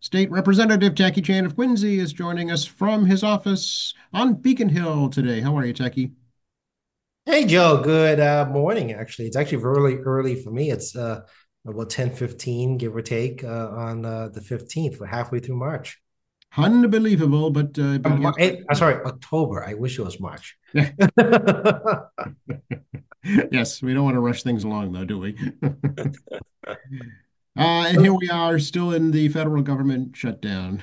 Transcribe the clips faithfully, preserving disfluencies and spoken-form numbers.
State Representative Jackie Chan of Quincy is joining us from his office on Beacon Hill today. How are you, Jackie? Hey Joe, good uh, morning. Actually, it's actually really early for me. It's uh, about ten fifteen, give or take, uh, on uh, the fifteenth. We're halfway through March. Unbelievable, but uh, but Um, yes, Mar- eh, uh, sorry, October. I wish it was March. I, yes, we don't want to rush things along, though, do we? Uh, and here we are, still in the federal government shutdown.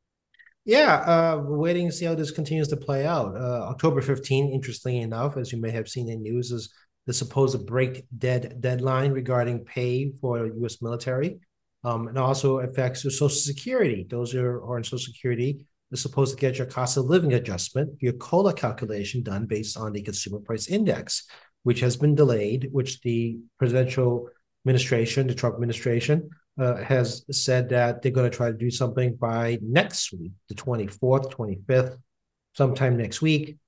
Yeah, uh, we're waiting to see how this continues to play out. Uh, October fifteenth, interestingly enough, as you may have seen in news, is the supposed break dead deadline regarding pay for U S military. Um, and also affects your Social Security. Those are, are on Social Security is supposed to get your cost of living adjustment, your COLA calculation done based on the Consumer Price Index, which has been delayed, which the presidential administration, the Trump administration, uh, has said that they're going to try to do something by next week, the twenty-fourth, twenty-fifth, sometime next week,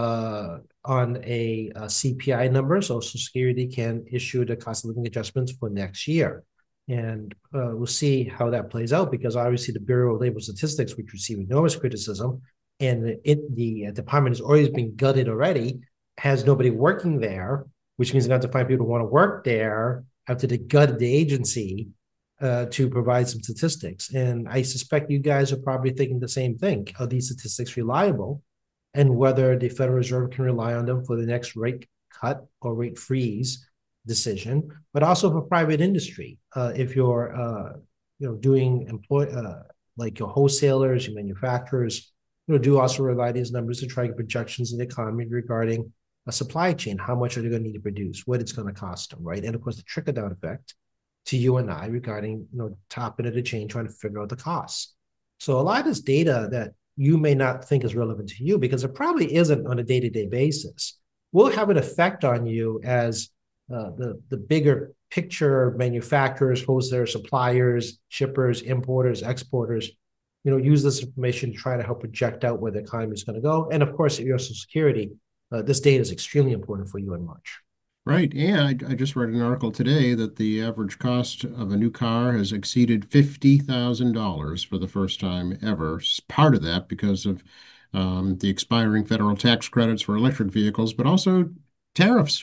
uh, on a, a C P I number. So Social Security can issue the cost of living adjustments for next year. And uh, we'll see how that plays out because obviously the Bureau of Labor Statistics, which receive enormous criticism, and it, the department has always been gutted already, has nobody working there, which means they have to find people who want to work there after they gutted the agency uh, to provide some statistics. And I suspect you guys are probably thinking the same thing. Are these statistics reliable? And whether the Federal Reserve can rely on them for the next rate cut or rate freeze decision, but also for private industry. Uh, if you're, uh, you know, doing employ uh, like your wholesalers, your manufacturers, you know, do also rely these numbers to try to get projections in the economy regarding a supply chain. How much are they going to need to produce? What it's going to cost them, right? And of course, the trickle down effect to you and I regarding, you know, top end of the chain, trying to figure out the costs. So a lot of this data that you may not think is relevant to you because it probably isn't on a day-to-day basis will have an effect on you as uh, the the bigger picture manufacturers, wholesalers, suppliers, shippers, importers, exporters, you know, use this information to try to help project out where the economy is going to go. And of course, at your Social Security, uh, this data is extremely important for you in March. Right. Yeah, I, I just read an article today that the average cost of a new car has exceeded fifty thousand dollars for the first time ever. Part of that because of um, the expiring federal tax credits for electric vehicles, but also tariffs.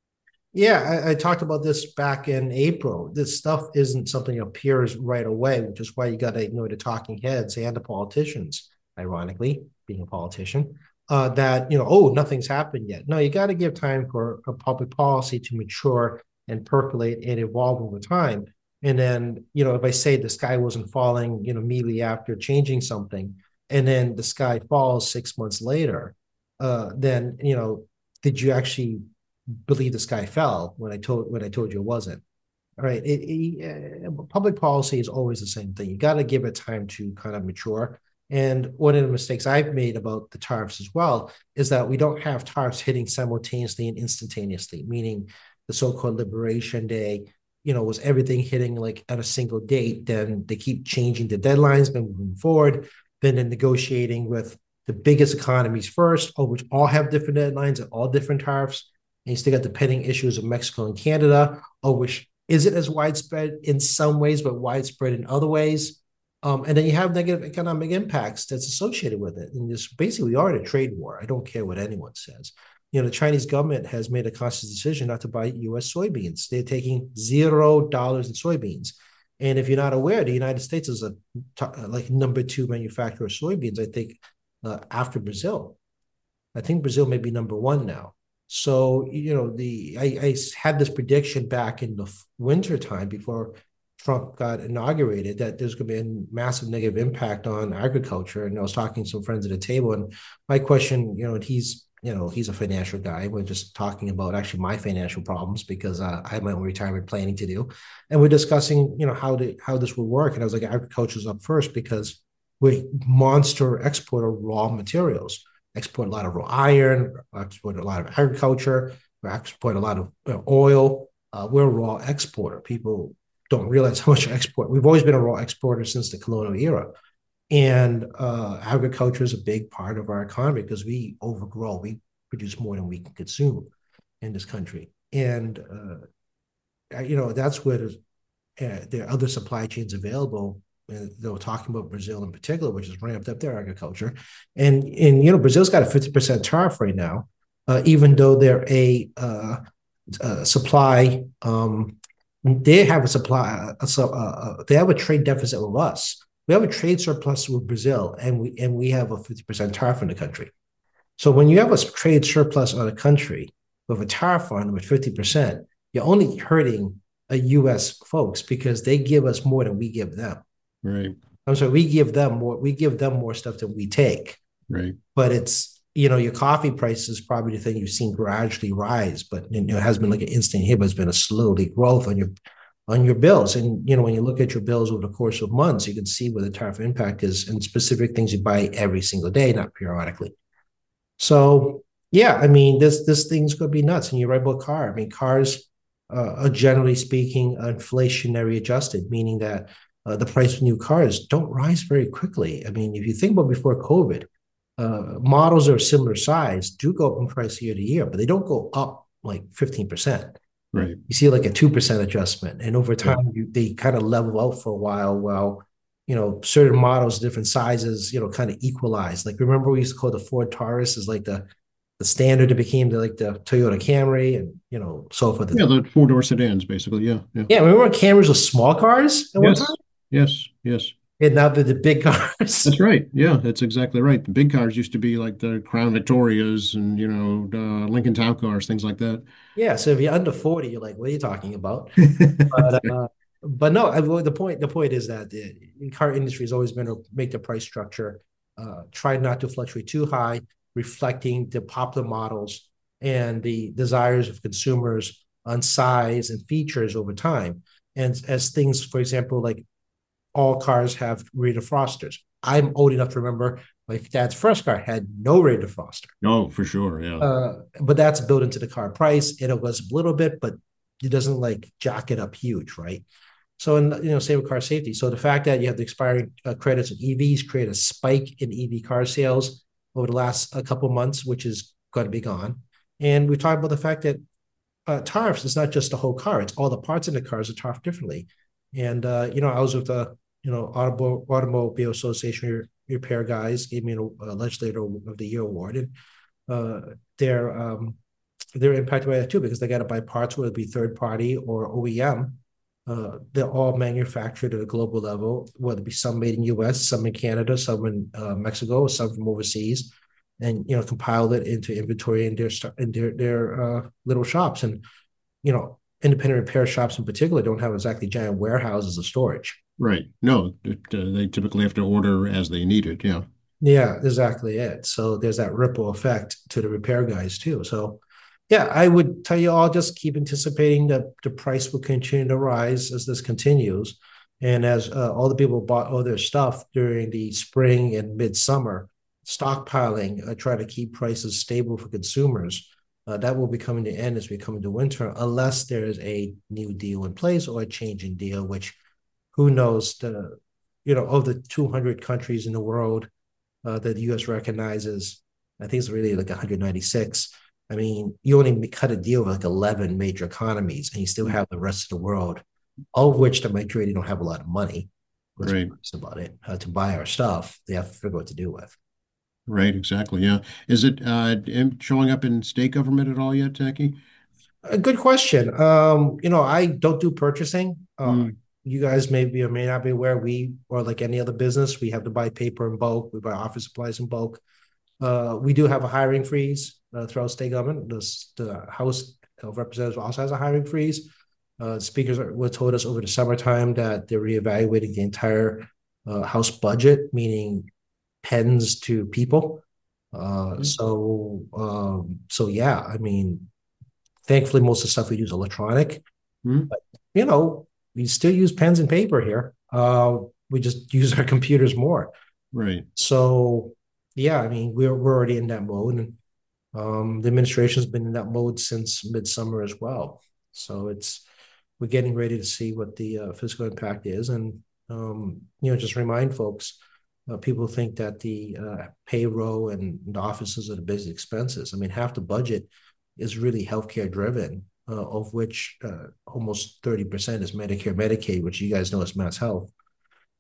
Yeah, I, I talked about this back in April. This stuff isn't something that appears right away, which is why you got to ignore the talking heads and the politicians, ironically, being a politician, uh, that, you know, oh, nothing's happened yet. No, you got to give time for a public policy to mature and percolate and evolve over time. And then, you know, if I say the sky wasn't falling, you know, immediately after changing something, and then the sky falls six months later, uh, then, you know, did you actually believe the sky fell when I told when I told you it wasn't. All right, it, it, uh, public policy is always the same thing. You got to give it time to kind of mature. And one of the mistakes I've made about the tariffs as well is that we don't have tariffs hitting simultaneously and instantaneously, meaning the so-called Liberation Day, you know, was everything hitting like at a single date. Then they keep changing the deadlines, been moving forward. Then they're negotiating with the biggest economies first, which all have different deadlines and all different tariffs. And you still got the pending issues of Mexico and Canada, oh, which isn't as widespread in some ways, but widespread in other ways. Um, and then you have negative economic impacts that's associated with it. And just basically, we are in a trade war. I don't care what anyone says. You know, the Chinese government has made a conscious decision not to buy U S soybeans. They're taking zero dollars in soybeans. And if you're not aware, the United States is a like number two manufacturer of soybeans, I think, uh, after Brazil. I think Brazil may be number one now. So, you know, the I, I had this prediction back in the winter time before Trump got inaugurated that there's going to be a massive negative impact on agriculture. And I was talking to some friends at the table, and my question, you know, he's you know he's a financial guy. We're just talking about actually my financial problems because uh, I have my own retirement planning to do, and we're discussing, you know, how to how this would work. And I was like, agriculture's up first because we're monster exporter of raw materials, export a lot of raw iron, export a lot of agriculture, we export a lot of uh, oil. Uh, we're a raw exporter. People don't realize how much export. We've always been a raw exporter since the colonial era. And uh, agriculture is a big part of our economy because we overgrow. We produce more than we can consume in this country. And, uh, you know, that's where uh, there are other supply chains available they were talking about Brazil in particular, which has ramped up their agriculture. And, and you know, Brazil's got a fifty percent tariff right now, uh, even though they're a, uh, a supply, um, they have a supply, a, a, a, they have a trade deficit with us. We have a trade surplus with Brazil, and we and we have a fifty percent tariff in the country. So when you have a trade surplus on a country with a tariff on them at fifty percent, you're only hurting a U S folks because they give us more than we give them. Right. I'm sorry, we give them more, we give them more stuff than we take. Right. But it's, you know, your coffee price is probably the thing you've seen gradually rise, but you know, it has been like an instant hit, but it's been a slowly growth on your on your bills. And you know, when you look at your bills over the course of months, you can see where the tariff impact is and specific things you buy every single day, not periodically. So yeah, I mean, this this thing's gonna be nuts. And you're right about car. I mean, cars uh, are generally speaking inflationary adjusted, meaning that uh, the price of new cars don't rise very quickly. I mean, if you think about before COVID, uh, models of similar size do go up in price year to year, but they don't go up like fifteen percent. Right. You see like a two percent adjustment. And over time, Yeah. you, they kind of level out for a while while, you know, certain models, different sizes, you know, kind of equalize. Like, remember we used to call the Ford Taurus as like the, the standard. It became the, like the Toyota Camry and, you know, so forth. Yeah, the four-door sedans, basically. Yeah. Yeah. Yeah, remember when Camrys were small cars at one Yes. time? Yes. Yes. And now they're the big cars. That's right. Yeah, that's exactly right. The big cars used to be like the Crown Victorias and, you know, uh, Lincoln Town Cars, things like that. Yeah, so if you're under forty, you're like, what are you talking about? But uh, but no, I, well, the point the point is that the car industry has always been to make the price structure uh, try not to fluctuate too high, reflecting the popular models and the desires of consumers on size and features over time. And as things, for example, like all cars have rear defrosters. I'm old enough to remember my dad's first car had no rear defroster. No, for sure. Yeah. Uh, but that's built into the car price. It was a little bit, but it doesn't like jack it up huge, right? So, in, you know, same with car safety. So the fact that you have the expiring uh, credits of E Vs create a spike in E V car sales over the last a couple of months, which is going to be gone. And we talked about the fact that uh, tariffs is not just the whole car; it's all the parts in the cars are tariffed differently. And uh, you know, I was with the you know Automobile, Automobile Association repair guys, gave me a, a legislator of the year award, and uh, they're um, they're impacted by that too because they got to buy parts, whether it be third party or O E M. Uh, they're all manufactured at a global level, whether it be some made in U S, some in Canada, some in uh, Mexico, some from overseas, and you know compile it into inventory in their in their their uh, little shops. And you know, independent repair shops in particular don't have exactly giant warehouses of storage. Right. No, it, uh, they typically have to order as they need it. Yeah. Yeah, exactly it. So there's that ripple effect to the repair guys too. So yeah, I would tell you all just keep anticipating that the price will continue to rise as this continues. And as uh, all the people bought all their stuff during the spring and midsummer, stockpiling, uh, try to keep prices stable for consumers. Uh, that will be coming to end as we come into winter, unless there is a new deal in place or a changing deal, which who knows, the, you know, of the two hundred countries in the world uh, that the U S recognizes, I think it's really like one hundred ninety-six. I mean, you only cut a deal with like eleven major economies and you still have the rest of the world, all of which the majority don't have a lot of money. Let's Right. be honest about it. Uh, to buy our stuff, they have to figure what to do with. Right. Exactly. Yeah. Is it uh, im- showing up in state government at all yet, Tacky? A good question. Um, you know, I don't do purchasing. Uh, Mm. you guys may be or may not be aware, we, or like any other business, we have to buy paper in bulk. We buy office supplies in bulk. Uh, we do have a hiring freeze uh, throughout state government. This, the House of Representatives also has a hiring freeze. Uh, speakers are, were told us over the summertime that they're reevaluating the entire uh, House budget, meaning pens to people. Uh, Mm. so, um, so yeah, I mean, thankfully, most of the stuff we use is electronic, Mm. but you know, we still use pens and paper here. Uh, we just use our computers more. Right. So, yeah, I mean, we're we're already in that mode, and um, the administration's been in that mode since midsummer as well. So it's we're getting ready to see what the uh, fiscal impact is, and um, you know, just remind folks. Uh, people think that the uh, payroll and the offices are the biggest expenses. I mean, half the budget is really healthcare driven, uh, of which uh, almost thirty percent is Medicare, Medicaid, which you guys know is Mass Health.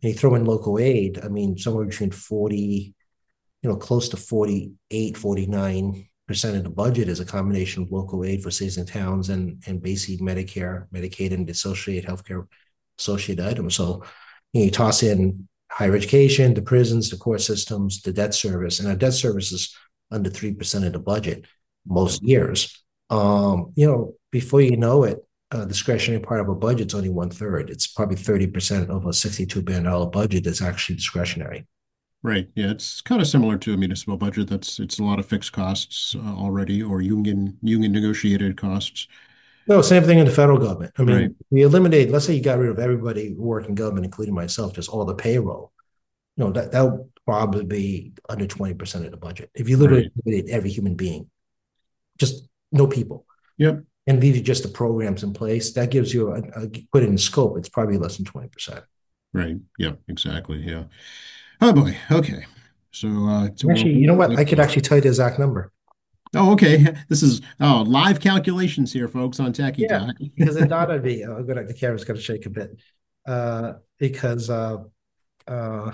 and you throw in local aid, I mean, somewhere between forty, you know, close to forty-eight, forty-nine percent of the budget is a combination of local aid for cities and towns and, and basic Medicare, Medicaid, and associated healthcare associated items. So you know, you toss in higher education, the prisons, the court systems, the debt service, and our debt service is under three percent of the budget most years. Um, you know, before you know it, uh, discretionary part of a budget is only one third. It's probably thirty percent of a sixty-two billion dollar budget that's actually discretionary. Right. Yeah, it's kind of similar to a municipal budget. That's it's a lot of fixed costs uh, already, or union union negotiated costs. No, same thing in the federal government. I Right. mean, we eliminate, let's say you got rid of everybody working government, including myself, just all the payroll. You know, that that would probably be under twenty percent of the budget. If you literally Right. eliminate every human being, just no people. Yep. And leave you just the programs in place, that gives you a, a put it in scope, it's probably less than twenty percent. Right. Yep. Exactly. Yeah. Oh boy. Okay. So uh, so we're, Actually, you know what? I could actually tell you the exact number. oh, okay. This is oh live calculations here, folks, on Techie Yeah, Talk. because it thought I'd be, I'm gonna, the camera's gonna shake a bit. Uh, because uh, uh,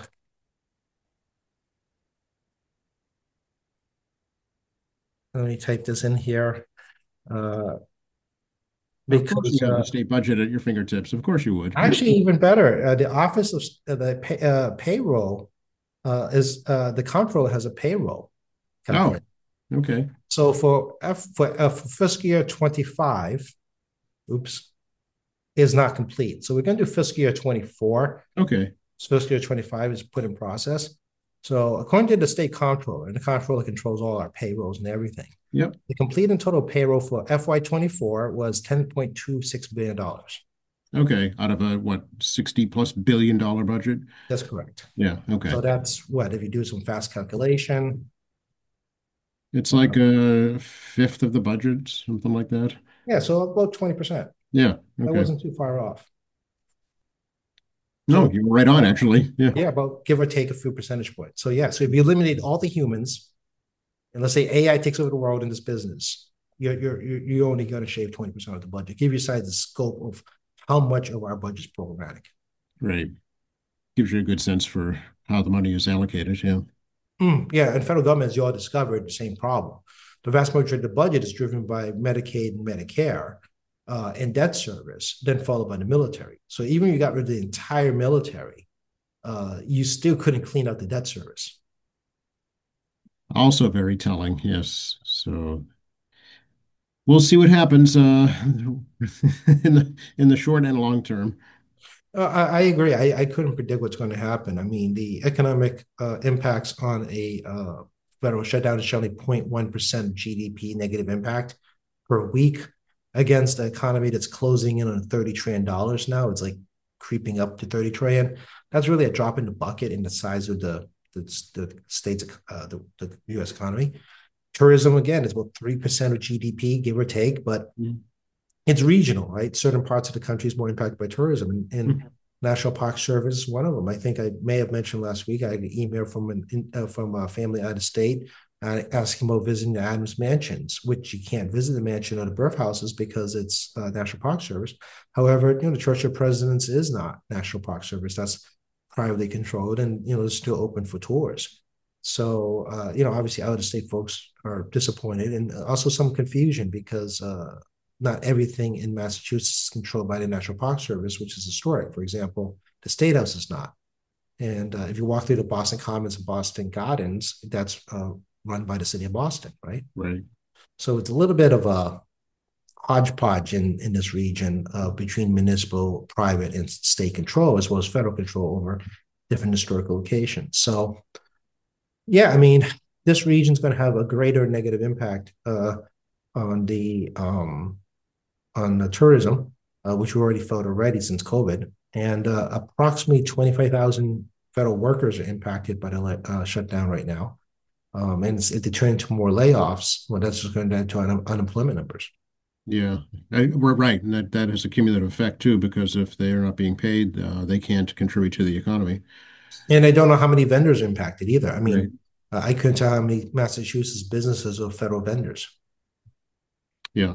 let me type this in here. Uh, Of course, because you have uh, the state budget at your fingertips. Of course, you would. actually, even better, uh, the Office of uh, the pay, uh, payroll uh, is uh, the comptroller has a payroll Oh, calculator. okay. So for F for, uh, for fiscal year twenty-five, oops, is not complete. So we're going to do fiscal year twenty-four. Okay. So fiscal year twenty-five is put in process. So according to the state comptroller, and the comptroller controls all our payrolls and everything, Yep. the complete and total payroll for F Y twenty-four was ten point two six billion dollars. Okay. Out of a what sixty plus billion dollar budget. That's correct. Yeah. Okay. So that's what, if you do some fast calculation, It's like a fifth of the budget, something like that. yeah, so about twenty percent. Yeah. That Okay. wasn't too far off. No, So you were right on, actually. Yeah. yeah, about give or take a few percentage points. So yeah, so if you eliminate all the humans, and let's say A I takes over the world in this business, you're you're you're only going to shave twenty percent of the budget. Give yourself the scope of how much of our budget is programmatic. Right. Gives you a good sense for how the money is allocated. Yeah. Mm, yeah, and federal government, as you all discovered, the same problem. The vast majority of the budget is driven by Medicaid and Medicare uh, and debt service, then followed by the military. So even if you got rid of the entire military, uh, you still couldn't clean out the debt service. Also very telling. Yes. So we'll see what happens uh, in the in the short and long term. Uh, I, I agree. I, I couldn't predict what's going to happen. I mean, the economic uh, impacts on a uh, federal shutdown is showing zero point one percent G D P negative impact per week against an economy that's closing in on thirty trillion dollars now. It's like creeping up to thirty trillion. That's really a drop in the bucket in the size of the the, the state's uh, the, the U S economy. Tourism, again, is about three percent of G D P, give or take, but Mm. it's regional, right? Certain parts of the country is more impacted by tourism, and, and Mm. National Park Service is one of them. I think I may have mentioned last week. I had an email from an uh, from a family out of state uh, asking about visiting the Adams mansions, which you can't visit the mansion or the birth houses because it's uh, National Park Service. However, you know, the Church of Presidents is not National Park Service. That's privately controlled, and you know, it's still open for tours. So, uh, you know, obviously, out of state folks are disappointed, and also some confusion because uh, not everything in Massachusetts is controlled by the National Park Service, which is historic. For example, the State House is not. And uh, if you walk through the Boston Commons and Boston Gardens, that's uh, run by the city of Boston, right? Right. So it's a little bit of a hodgepodge in, in this region uh, between municipal, private, and state control, as well as federal control over different historical locations. So, yeah, I mean, this region is going to have a greater negative impact uh, on the um, on the tourism, uh, which we already felt already since COVID, and uh, approximately twenty-five thousand federal workers are impacted by the uh, shutdown right now. Um, and if they turn into more layoffs, well, that's just going to add to un unemployment numbers. Yeah, I, we're right, and that that has a cumulative effect too, because if they are not being paid, uh, they can't contribute to the economy. And I don't know how many vendors are impacted either. I Right. mean, uh, I couldn't tell how many Massachusetts businesses are federal vendors. Yeah.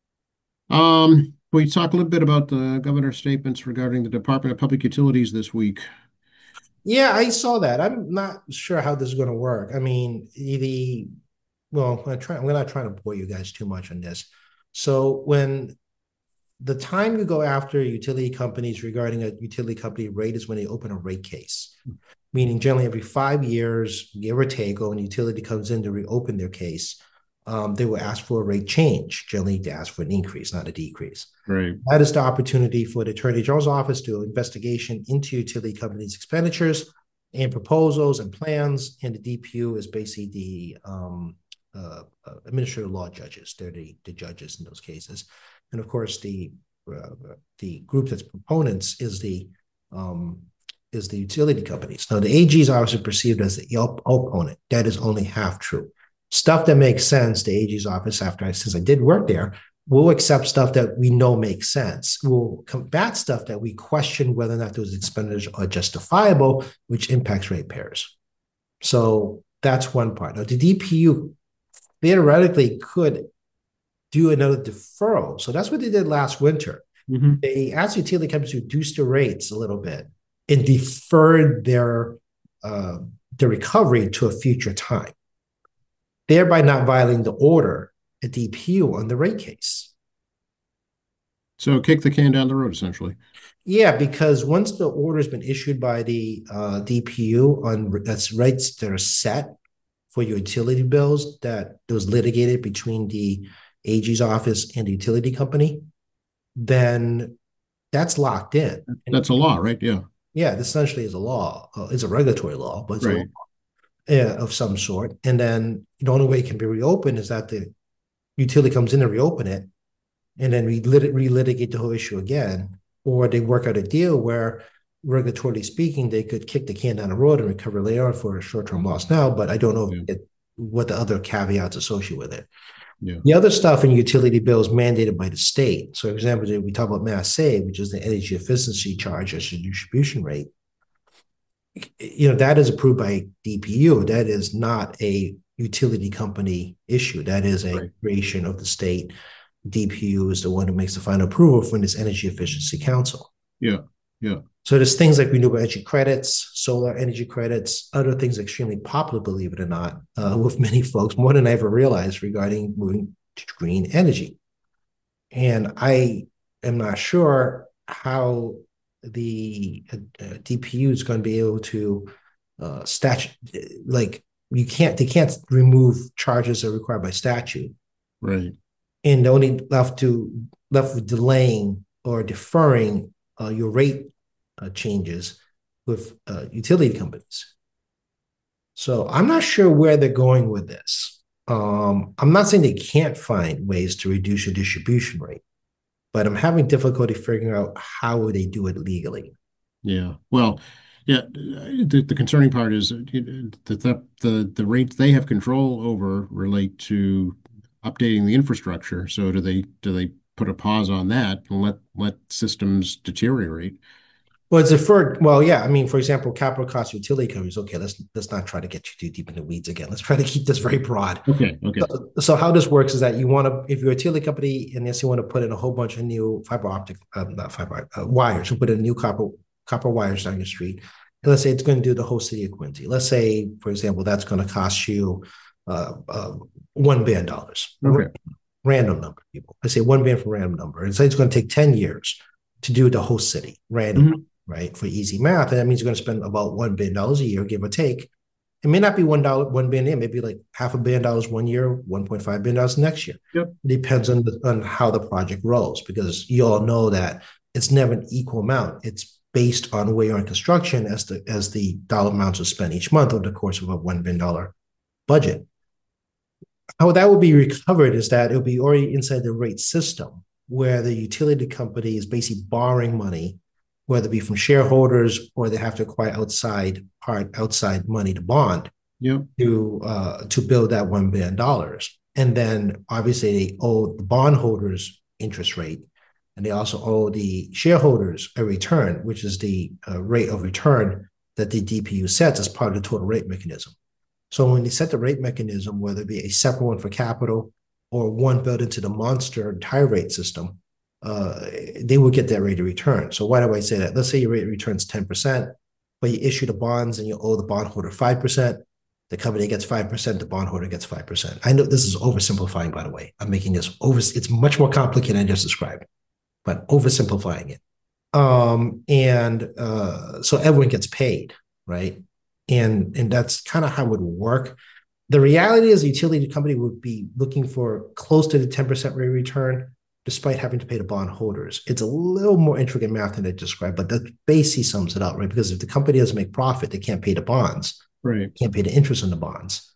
Um, we talk a little bit about the governor's statements regarding the Department of Public Utilities this week. Yeah, I saw that. I'm not sure how this is going to work. I mean, the well, I'm trying. I'm not trying to bore you guys too much on this. So when the time you go after utility companies regarding a utility company rate is when they open a rate case, meaning generally every five years, give or take, when a utility comes in to reopen their case, um, they will ask for a rate change. Generally, they ask for an increase, not a decrease. Right. That is the opportunity for the Attorney General's office to do an investigation into utility companies' expenditures and proposals and plans. And the D P U is basically the um, uh, uh, administrative law judges. They're the, the judges in those cases. And of course, the uh, the group that's proponents is the um, is the utility companies. Now, the A G is obviously perceived as the opponent. That is only half true. Stuff that makes sense, the A G's office, after I, since I did work there, we'll accept stuff that we know makes sense. We'll combat stuff that we question whether or not those expenditures are justifiable, which impacts ratepayers. So that's one part. Now, the D P U theoretically could do another deferral. So that's what they did last winter. Mm-hmm. They asked utility companies to reduce the rates a little bit and deferred their uh, the recovery to a future time, thereby not violating the order at D P U on the rate case. So kick the can down the road, essentially. Yeah, because once the order has been issued by the uh, D P U on that's rates that are set for your utility bills that was litigated between the A G's office and the utility company, then that's locked in. That's a law, right? Yeah. Yeah, this essentially is a law. Uh, it's a regulatory law, but it's right. a law uh, of some sort. And then the only way it can be reopened is that the utility comes in and reopen it, and then we relitigate the whole issue again, or they work out a deal where, regulatorily speaking, they could kick the can down the road and recover later for a short-term loss now, but I don't know yeah. it, what the other caveats associated with it. Yeah. The other stuff in utility bills mandated by the state. So, for example, we talk about Mass Save, which is the energy efficiency charge as a distribution rate. You know, that is approved by D P U. That is not a utility company issue. That is a right. creation of the state. D P U is the one who makes the final approval from this Energy Efficiency Council. Yeah, yeah. So there's things like renewable energy credits, solar energy credits, other things extremely popular, believe it or not, uh, with many folks, more than I ever realized regarding moving to green energy. And I am not sure how the uh, D P U is going to be able to uh, statute, like you can't, they can't remove charges that are required by statute. Right. And only left to left with delaying or deferring uh, your rate uh, changes with uh, utility companies. So I'm not sure where they're going with this. Um, I'm not saying they can't find ways to reduce your distribution rate, but I'm having difficulty figuring out how would they do it legally. Yeah. Well, yeah. The, the concerning part is that the, the the rates they have control over relate to updating the infrastructure. So do they do they put a pause on that and let let systems deteriorate? Well, it's deferred. Well, yeah. I mean, for example, capital cost utility companies. Okay, let's let's not try to get you too deep in the weeds again. Let's try to keep this very broad. Okay. Okay. So, so how this works is that you want to, if you're a utility company and yes, you want to put in a whole bunch of new fiber optic, uh, not fiber uh, wires, you put in new copper copper wires down your street. And let's say it's going to do the whole city of Quincy. Let's say, for example, that's going to cost you uh, uh, one billion dollars. Okay. Random number, people. I say one billion for random number. And say it's going to take ten years to do the whole city, random, mm-hmm. right? For easy math. And that means you're going to spend about one billion dollars a year, give or take. It may not be one dollar, one billion, it may be like half a billion dollars one year, one point five billion dollars next year. Yep. It depends on the, on how the project rolls, because you all know that it's never an equal amount. It's based on where you're in construction as the as the dollar amounts are spent each month over the course of a one billion dollars budget. How that will be recovered is that it'll be already inside the rate system, where the utility company is basically borrowing money, whether it be from shareholders or they have to acquire outside part outside money to bond yep. to uh, to build that one billion dollars. And then obviously they owe the bondholders interest rate, and they also owe the shareholders a return, which is the uh, rate of return that the D P U sets as part of the total rate mechanism. So when they set the rate mechanism, whether it be a separate one for capital or one built into the monster high rate system, uh, they will get that rate of return. So why do I say that? Let's say your rate returns ten percent, but you issue the bonds and you owe the bondholder five percent. The company gets five percent, the bondholder gets five percent. I know this is oversimplifying, by the way. I'm making this over, it's much more complicated than I just described, but oversimplifying it. Um, and uh, so everyone gets paid, right? And, and that's kind of how it would work. The reality is the utility company would be looking for close to the ten percent rate of return, despite having to pay the bondholders. It's a little more intricate math than I described, but that basically sums it up, right? Because if the company doesn't make profit, they can't pay the bonds, Right. can't pay the interest on the bonds.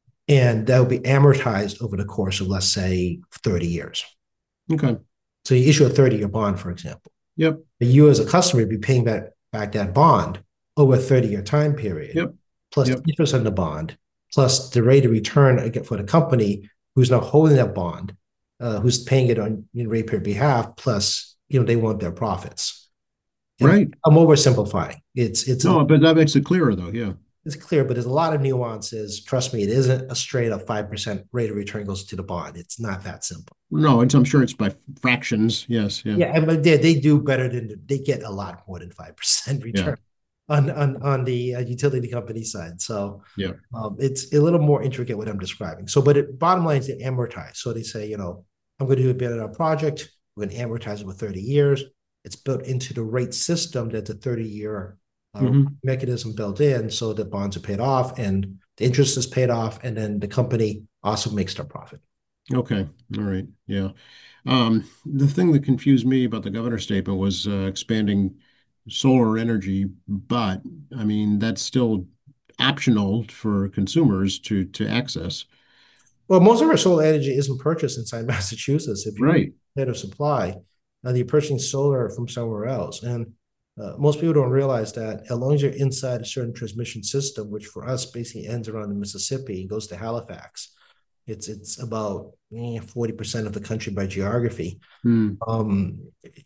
And that will be amortized over the course of, let's say, thirty years. Okay. So you issue a thirty-year bond, for example. Yep. You as a customer would be paying back, back that bond over a thirty-year time period, Yep. plus Yep. the interest on the bond, plus the rate of return again for the company who's now holding that bond, uh, who's paying it on you know, ratepayer behalf, plus you know they want their profits. And Right. I'm oversimplifying. It's it's No, a, but that makes it clearer though. Yeah. it's clear, but there's a lot of nuances. Trust me, it isn't a straight up five percent rate of return goes to the bond. It's not that simple. No, it's, I'm sure it's by fractions. Yes. Yeah. Yeah, but they, they do better than they get a lot more than five percent Yeah. return on on on the uh, utility company side. So Yeah. um, it's a little more intricate what I'm describing. So, but it, bottom line is they amortize. So they say, you know, I'm going to do a bit of a project. We're going to amortize it with thirty years. It's built into the rate system that's a thirty year uh, Mm-hmm. mechanism built in, so the bonds are paid off and the interest is paid off, and then the company also makes their profit. Okay. All right. Yeah. Um, the thing that confused me about the governor's statement was uh, expanding solar energy, but I mean that's still optional for consumers to to access. Well, most of our solar energy isn't purchased inside Massachusetts. If you're Right. ahead of supply, uh, you're purchasing solar from somewhere else. And uh, most people don't realize that as long as you're inside a certain transmission system, which for us basically ends around the Mississippi and goes to Halifax, it's it's about eh, forty percent of the country by geography. Hmm. Um,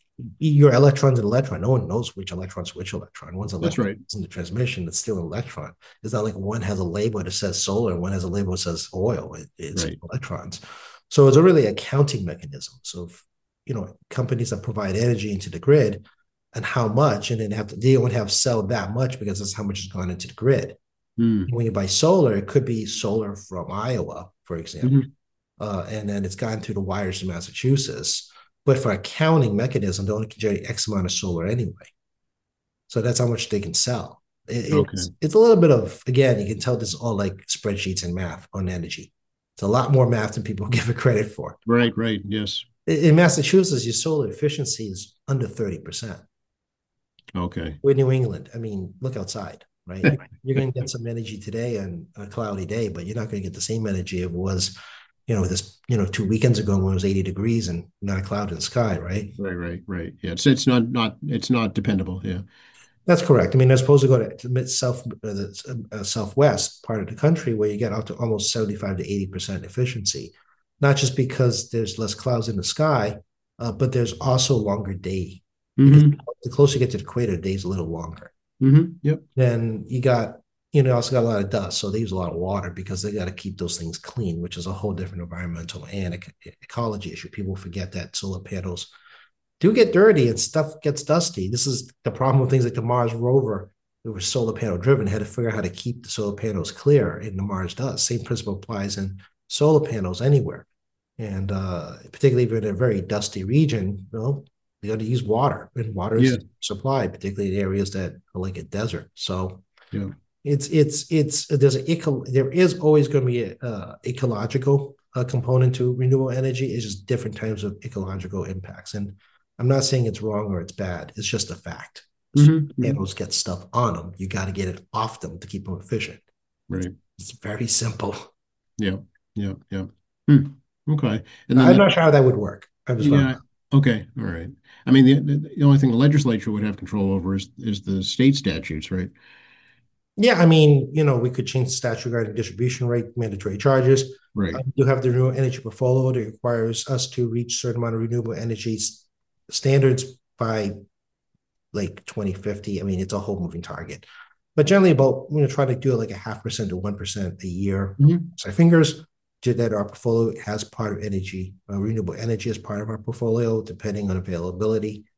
your electron's an electron. No one knows which electron's which electron. One's That's electron right. in the transmission. It's still an electron. It's not like one has a label that says solar and one has a label that says oil. It, it's Right. electrons. So it's a really a counting mechanism. So if, you know, companies that provide energy into the grid and how much, and then have to, they don't have sell that much because that's how much has gone into the grid. Hmm. When you buy solar, it could be solar from Iowa, for example, Mhm. uh, and then it's gone through the wires to Massachusetts. But for a counting mechanism, they only can generate X amount of solar anyway. So that's how much they can sell. It, Okay. it's, it's a little bit of, again, you can tell this is all like spreadsheets and math on energy. It's a lot more math than people give it credit for. Right. Right. Yes. In, in Massachusetts, your solar efficiency is under thirty percent. Okay. With New England, I mean, look outside, right? You're going to get some energy today on a cloudy day, but you're not going to get the same energy if it was, you know, this, you know, two weekends ago when it was eighty degrees and not a cloud in the sky, right? Right. Right. Right. Yeah. It's it's not not it's not dependable. Yeah. That's correct. I mean, they're supposed to go to, to mid south, uh, the uh, southwest part of the country where you get out to almost seventy-five to eighty percent efficiency, not just because there's less clouds in the sky, uh, but there's also longer day. Because Mm-hmm. the closer you get to the equator, the day's a little longer. Mm-hmm. Yep. Then you got, you know, also got a lot of dust. So they use a lot of water because they got to keep those things clean, which is a whole different environmental and ec- ecology issue. People forget that solar panels do get dirty and stuff gets dusty. This is the problem with things like the Mars rover. It was solar panel driven, had to figure out how to keep the solar panels clear, and the Mars does. Same principle applies in solar panels anywhere. And uh, particularly if you're in a very dusty region, you know, you got to use water, and water is Yeah. supply, particularly in areas that are like a desert. So Yeah. it's it's it's there's an eco, there is always going to be a uh, ecological uh, component to renewable energy. It's just different types of ecological impacts. And I'm not saying it's wrong or it's bad. It's just a fact. Mm-hmm. Panels get stuff on them. You got to get it off them to keep them efficient. Right. It's very simple. Yeah. Yeah. Yeah. Hmm. Okay. And then I'm that, not sure how that would work. I just yeah. want Okay. All right. I mean, the, the the only thing the legislature would have control over is is the state statutes, right? yeah, I mean, you know, we could change the statute regarding distribution rate, mandatory charges. Right. Um, you have the renewable energy portfolio that requires us to reach a certain amount of renewable energy standards by like twenty fifty. I mean, it's a whole moving target, but generally about, we're going to try to do it like a half percent to one percent a year. Mm-hmm. So our fingers did that. Our portfolio has part of energy, uh, renewable energy as part of our portfolio, depending on availability.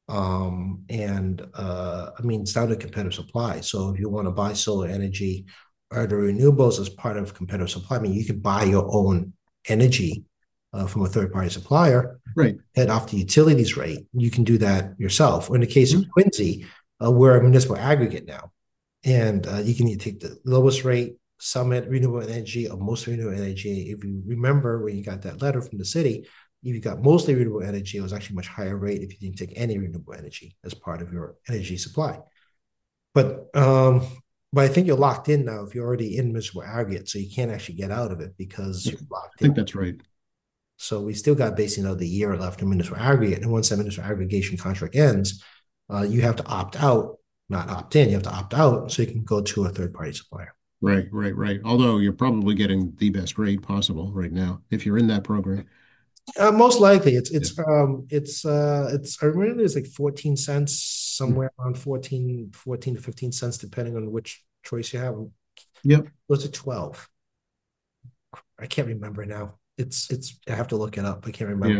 Um, and uh, I mean, it's down to competitive supply. So if you want to buy solar energy or the renewables as part of competitive supply, I mean, you can buy your own energy uh, from a third party supplier Right. head off the utilities rate. You can do that yourself. Or in the case of Mhm. Quincy, uh, we're a municipal aggregate now, and uh, you can take the lowest rate, Summit Renewable Energy, or most renewable energy. If you remember when you got that letter from the city, if you got mostly renewable energy, it was actually much higher rate if you didn't take any renewable energy as part of your energy supply. But um, but I think you're locked in now if you're already in municipal aggregate, so you can't actually get out of it because I you're locked think in. that's right. So we still got basically another year left in municipal aggregate. And once that municipal aggregation contract ends, uh, you have to opt out, not opt in. You have to opt out so you can go to a third party supplier. Right, right, right. Although you're probably getting the best rate possible right now if you're in that program. Uh, most likely, it's Yeah. it's um it's uh it's I remember it's like fourteen cents Mm. somewhere around fourteen fourteen to fifteen cents depending on which choice you have. Yep. Was it twelve? I can't remember now. It's it's I have to look it up. I can't remember. Yeah.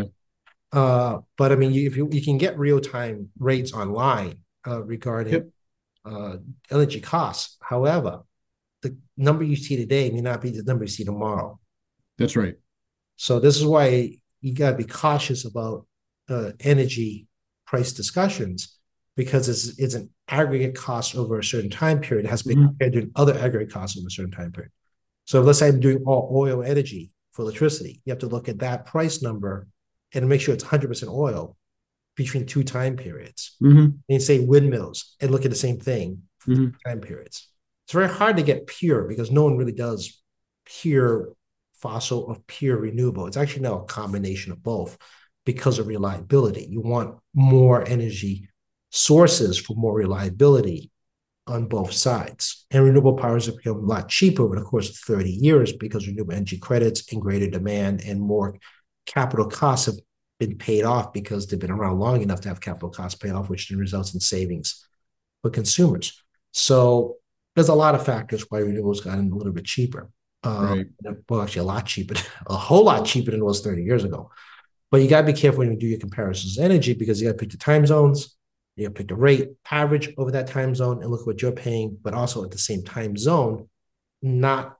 Uh, but I mean, you, if you you can get real time rates online uh, regarding Yep. uh, energy costs. However, the number you see today may not be the number you see tomorrow. That's right. So this is why you got to be cautious about uh, energy price discussions because it's it's an aggregate cost over a certain time period. It has to be Mhm. compared to other aggregate costs over a certain time period. So let's say I'm doing all oil energy for electricity. You have to look at that price number and make sure it's one hundred percent oil between two time periods. Mhm. And say windmills and look at the same thing for Mhm. time periods. It's very hard to get pure because no one really does pure fossil or pure renewable. It's actually now a combination of both because of reliability. You want more energy sources for more reliability on both sides. And renewable powers have become a lot cheaper over the course of thirty years because renewable energy credits and greater demand and more capital costs have been paid off because they've been around long enough to have capital costs paid off, which then results in savings for consumers. So there's a lot of factors why renewables gotten a little bit cheaper. Uh, Right. well, actually, a lot cheaper, a whole lot cheaper than it was thirty years ago. But you got to be careful when you do your comparisons of energy because you got to pick the time zones, you got to pick the rate average over that time zone and look what you're paying, but also at the same time zone, not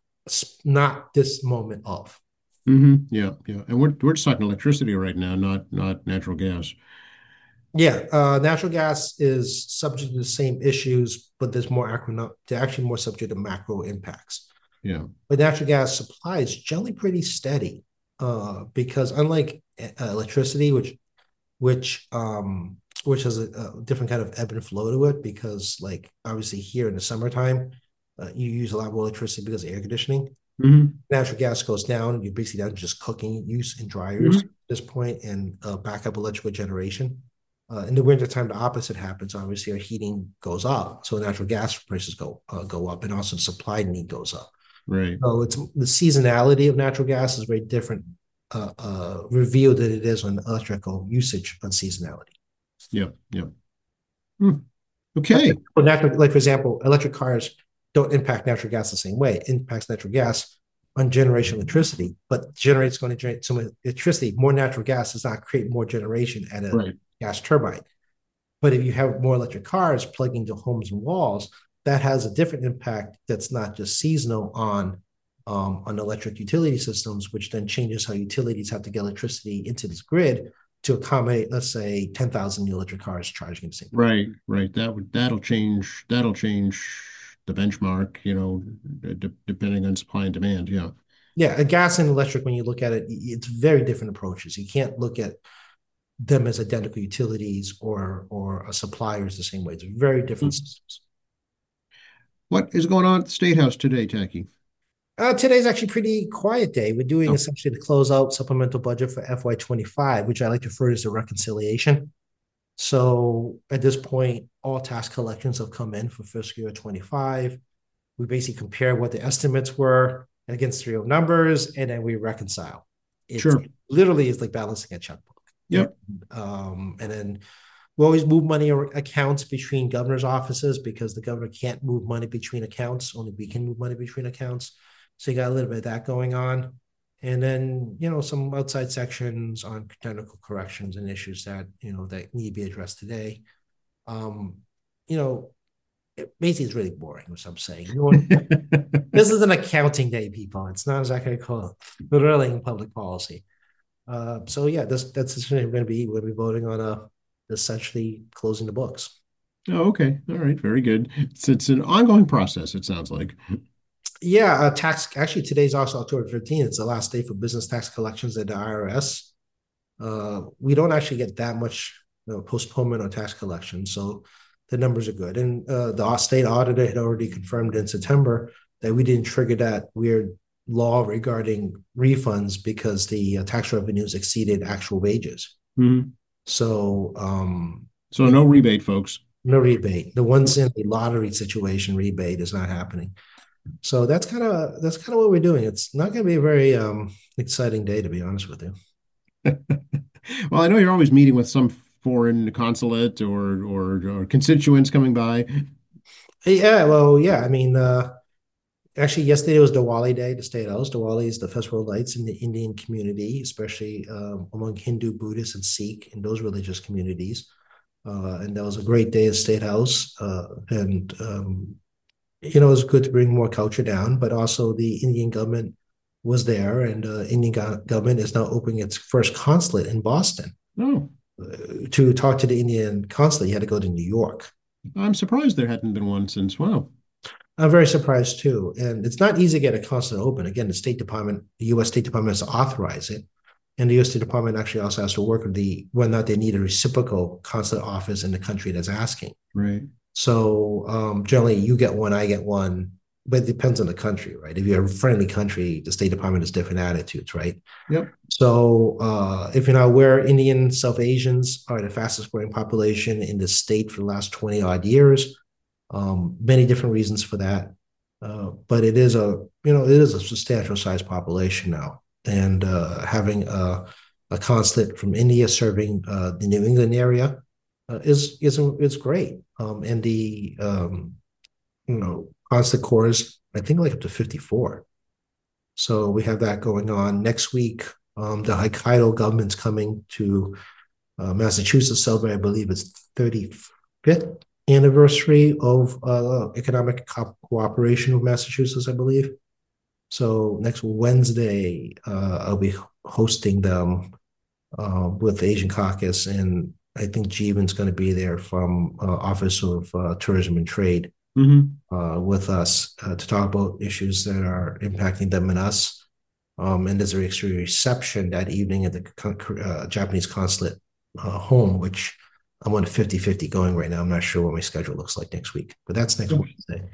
not this moment of. Mhm. Yeah. Yeah. And we're we're just talking electricity right now, not not natural gas. Yeah, uh, natural gas is subject to the same issues, but there's more acro- they're actually more subject to macro impacts. Yeah. But natural gas supply is generally pretty steady uh, because unlike uh, electricity, which which um which has a, a different kind of ebb and flow to it because like obviously here in the summertime uh, you use a lot more electricity because of air conditioning. Mhm. Natural gas goes down, you're basically down to just cooking use and dryers Mhm. at this point and uh, backup electrical generation. Uh, in the wintertime, the opposite happens. Obviously, our heating goes up, so natural gas prices go uh, go up, and also the supply need goes up. Right. So it's the seasonality of natural gas is very different uh, uh, revealed than it is on electrical usage on seasonality. Yep. Yep. Hmm. Like, Okay. natural, like for example, electric cars don't impact natural gas the same way. It impacts natural gas on generation of electricity, but generates going to generate so much electricity. More natural gas does not create more generation at a Right. gas turbine. But if you have more electric cars plugged into homes and walls, that has a different impact that's not just seasonal on um, on electric utility systems, which then changes how utilities have to get electricity into this grid to accommodate, let's say, ten thousand new electric cars charging at the same time. Right. Right. That would that'll change that'll change the benchmark, you know, de depending on supply and demand. Yeah. Yeah, a gas and electric, when you look at it, it's very different approaches. You can't look at them as identical utilities or or suppliers the same way. It's very different Hmm. systems. What is going on at the State House today, Tacky? Uh, today's actually a pretty quiet day. We're doing Oh, essentially the closeout supplemental budget for F Y twenty-five, which I like to refer to as a reconciliation. So at this point, all tax collections have come in for fiscal year twenty-five. We basically compare what the estimates were against real numbers, and then we reconcile. It sure. literally is like balancing a checkbook. And, Yep. um, and then we always move money or accounts between governor's offices because the governor can't move money between accounts. Only we can move money between accounts. So you got a little bit of that going on. And then, you know, some outside sections on technical corrections and issues that, you know, that need to be addressed today. Um, you know, it, basically it's really boring, what I'm saying. You know, this is an accounting day, people. It's not exactly called thrilling public policy. Uh, so yeah, this that's essentially we're going to be we're going to be voting on a essentially closing the books. Oh, okay. All right. Very good. It's, it's an ongoing process, it sounds like. Yeah, uh, tax actually today's also October fifteenth. It's the last day for business tax collections at the I R S. Uh, we don't actually get that much you know, postponement on tax collection, so the numbers are good. And uh, the state auditor had already confirmed in September that we didn't trigger that weird law regarding refunds because the uh, tax revenues exceeded actual wages. Mhm. So, um, So you no know, rebate, folks. no rebate. The ones in the lottery situation, rebate is not happening. So that's kind of that's kind of what we're doing. It's not going to be a very um, exciting day, to be honest with you. Well, I know you're always meeting with some foreign consulate or or, or constituents coming by. Yeah, well, yeah. I mean, uh, actually, yesterday was Diwali Day, the state house. Diwali is the festival of lights in the Indian community, especially um, among Hindu, Buddhist, and Sikh in those religious communities. Uh, and that was a great day at State House. Uh, and um, you know, it was good to bring more culture down, but also the Indian government was there, and uh, Indian go- government is now opening its first consulate in Boston. Oh, Uh, to talk to the Indian consulate, you had to go to New York. I'm surprised there hadn't been one since. Wow. I'm very surprised too, and it's not easy to get a consulate open. Again, the State Department, the U S. State Department has to authorize it, and the U S. State Department actually also has to work with the whether or not they need a reciprocal consulate office in the country that's asking. Right. So um, generally, you get one, I get one, but it depends on the country, right? If you're a friendly country, the State Department has different attitudes, right? Yep. So uh, if you're not aware, Indian South Asians are the fastest growing population in the state for the last twenty odd years. Um, many different reasons for that. Uh, but it is a, you know, it is a substantial size population now. And uh, having a, a consulate from India serving uh, the New England area uh, is, is, is great. Um, and the, um, you know, consulate corps, I think like up to fifty-four. So we have that going on next week. Um, the Hokkaido government's coming to uh, Massachusetts celebrate, I believe it's thirty-fifth anniversary of uh, economic co- cooperation with Massachusetts, I believe. So next Wednesday, uh, I'll be hosting them uh, with the Asian Caucus, and I think Jeevan's going to be there from uh, Office of uh, Tourism and Trade Hmm. uh, with us uh, to talk about issues that are impacting them and us. Um, and there's a reception that evening at the uh, Japanese consulate uh, home, which I'm on a fifty-fifty going right now. I'm not sure what my schedule looks like next week, but that's next Wednesday.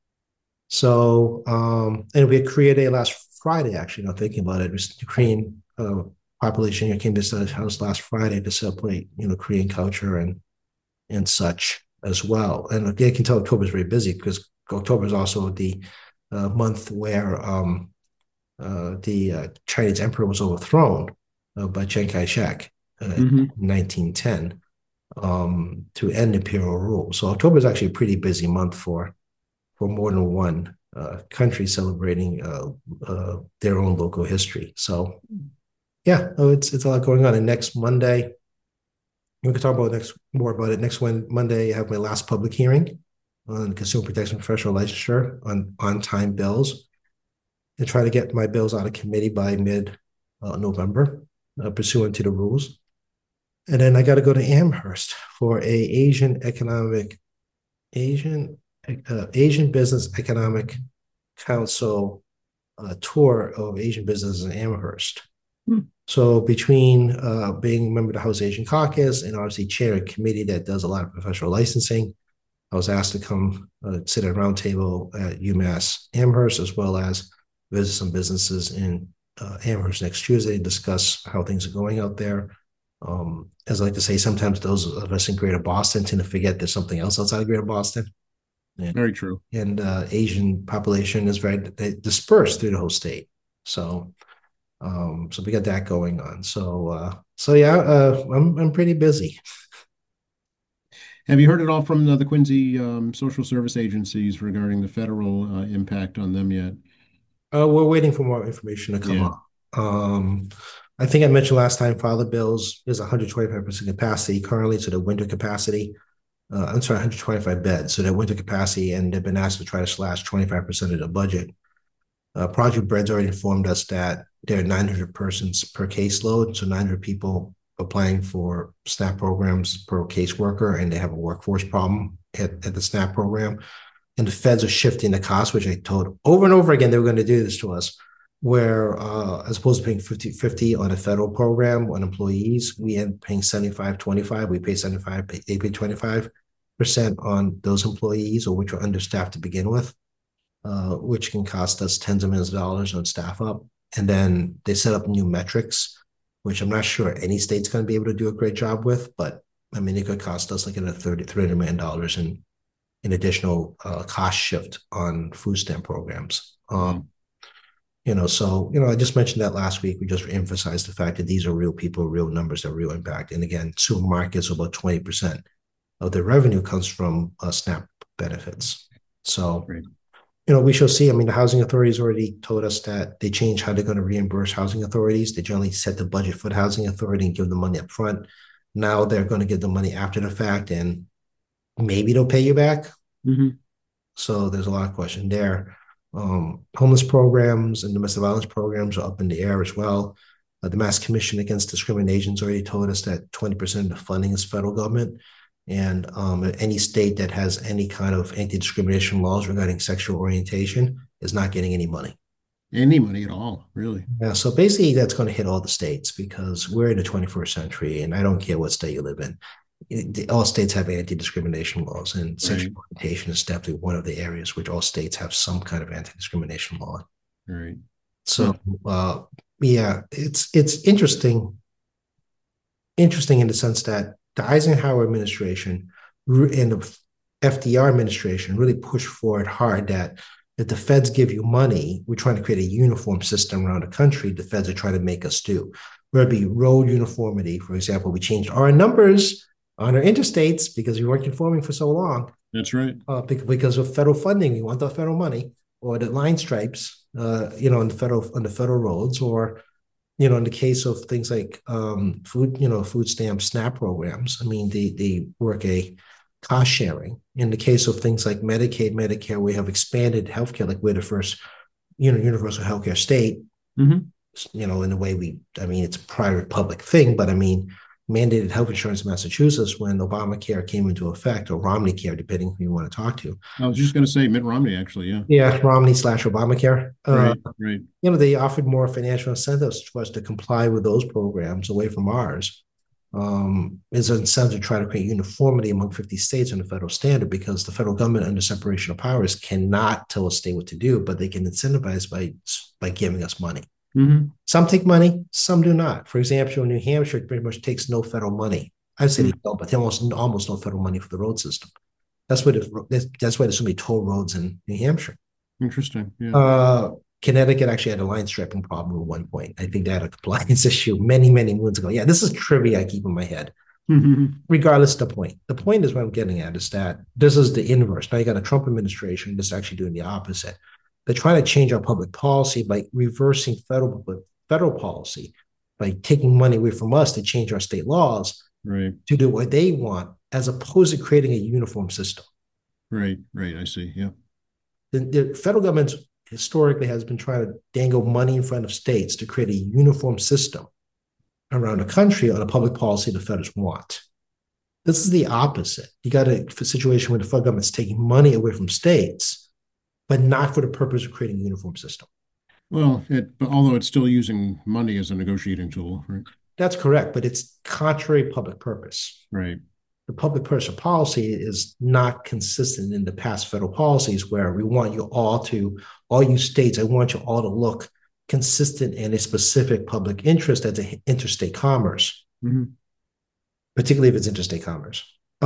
So, um, and we had Korea Day last Friday, actually, not thinking about it. It was the Korean uh, population here came to the house last Friday to celebrate, you know, Korean culture and and such as well. And again, you can tell October is very busy because October is also the uh, month where um, uh, the uh, Chinese emperor was overthrown uh, by Chiang Kai-shek uh, in Hmm. nineteen ten um, to end imperial rule. So October is actually a pretty busy month for for more than one uh, country celebrating uh, uh, their own local history. So yeah, oh, it's it's a lot going on. And next Monday, we can talk about next more about it. Next one Monday, I have my last public hearing on consumer protection professional licensure on on time bills and try to get my bills out of committee by mid uh, November, uh, pursuant to the rules. And then I got to go to Amherst for a Asian economic Asian uh, Asian Business Economic Council uh, tour of Asian business in Amherst. So between uh, being a member of the House Asian Caucus and obviously chair a committee that does a lot of professional licensing, I was asked to come uh, sit at a roundtable at UMass Amherst, as well as visit some businesses in uh, Amherst next Tuesday and discuss how things are going out there. Um, as I like to say, sometimes those of us in Greater Boston tend to forget there's something else outside of Greater Boston. And, Very true. and uh, Asian population is very dispersed through the whole state. So, um, so we got that going on. So, uh, so yeah, uh, I'm I'm pretty busy. Have you heard at all from the, the Quincy um, social service agencies regarding the federal uh, impact on them yet? Uh, we're waiting for more information to come Yeah. up. Um, I think I mentioned last time Father Bill's is one hundred twenty-five percent capacity currently, so the winter capacity. Uh, I'm sorry, one hundred twenty-five beds, so their winter capacity, and they've been asked to try to slash twenty-five percent of the budget. Uh, Project Bread's already informed us that there are nine hundred persons per caseload, so nine hundred people applying for SNAP programs per caseworker, and they have a workforce problem at, at the SNAP program. And the feds are shifting the cost, which I told over and over again they were going to do this to us, where uh, as opposed to paying fifty fifty on a federal program on employees, we end up paying seventy-five twenty-five. We pay seventy-five, they pay twenty-five percent on those employees, or which are understaffed to begin with. Uh, which can cost us tens of millions of dollars on staff up. And then they set up new metrics, which I'm not sure any state's going to be able to do a great job with, but I mean, it could cost us like in a thirty, three hundred million dollars in, in additional uh, cost shift on food stamp programs. Um, mm-hmm. You know, so, you know, I just mentioned that last week. We just emphasized the fact that these are real people, real numbers, that real impact. And again, supermarkets, about twenty percent of their revenue comes from uh, SNAP benefits. So, right. You know, we shall see. I mean, the housing authorities already told us that they changed how they're going to reimburse housing authorities. They generally set the budget for the housing authority and give the money up front. Now they're going to give the money after the fact, and maybe they'll pay you back. Mm-hmm. So there's a lot of question there. Um, homeless programs and domestic violence programs are up in the air as well. Uh, the Mass Commission Against Discrimination has already told us that twenty percent of the funding is federal government. And um, any state that has any kind of anti-discrimination laws regarding sexual orientation is not getting any money. Any money at all, really? Yeah. So basically, that's going to hit all the states because we're in the twenty-first century, and I don't care what state you live in. It, all states have anti-discrimination laws, and right. Sexual orientation is definitely one of the areas which all states have some kind of anti-discrimination law. Right. So, yeah, uh, yeah it's it's interesting. Interesting in the sense that the Eisenhower administration and the F D R administration really pushed forward hard that if the feds give you money, we're trying to create a uniform system around the country. The feds are trying to make us do. Whether it be road uniformity, for example, we changed our numbers on our interstates because we weren't conforming for so long. That's right. Uh, because of federal funding, we want the federal money, or the line stripes, uh, you know, on the federal on the federal roads, or you know, in the case of things like um, food, you know, food stamp SNAP programs, I mean, they they work a cost sharing. In the case of things like Medicaid, Medicare, we have expanded healthcare, like we're the first, you know, universal healthcare state. Mm-hmm. You know, in the way we, I mean, it's a private public thing, but I mean, mandated health insurance in Massachusetts when Obamacare came into effect, or Romney Care, depending who you want to talk to. I was just going to say Mitt Romney, actually, yeah. Yeah, Romney slash Obamacare. Right, uh, right. You know, they offered more financial incentives for us to comply with those programs away from ours. Um, it's an incentive to try to create uniformity among fifty states on the federal standard, because the federal government under separation of powers cannot tell a state what to do, but they can incentivize by, by giving us money. Mm-hmm. Some take money, some do not. For example, in New Hampshire, it pretty much takes no federal money. I'd say mm-hmm. they don't, but they almost almost no federal money for the road system. That's why there's, that's why there's so many toll roads in New Hampshire. Interesting. Yeah. Uh, Connecticut actually had a line striping problem at one point. I think they had a compliance issue many, many moons ago. Yeah, this is trivia I keep in my head. Mm-hmm. Regardless of the point. The point is what I'm getting at is that this is the inverse. Now you got a Trump administration that's actually doing the opposite. They're trying to change our public policy by reversing federal federal policy, by taking money away from us to change our state laws, right, to do what they want, as opposed to creating a uniform system. Right, right. I see. Yeah. The, the federal government historically has been trying to dangle money in front of states to create a uniform system around the country on a public policy the feds want. This is the opposite. You got a, a situation where the federal government's taking money away from states, but not for the purpose of creating a uniform system. Well, it, but although it's still using money as a negotiating tool, right? That's correct, but it's contrary public purpose. Right. The public purpose of policy is not consistent in the past federal policies, where we want you all to, all you states, I want you all to look consistent in a specific public interest as a interstate commerce, mm-hmm. particularly if it's interstate commerce.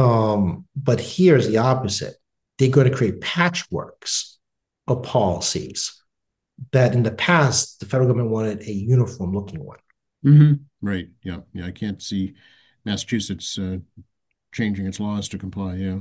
Um, but here's the opposite. They're going to create patchworks of policies that in the past, the federal government wanted a uniform looking one. Mm-hmm. Right. Yeah. Yeah. I can't see Massachusetts uh, changing its laws to comply. Yeah.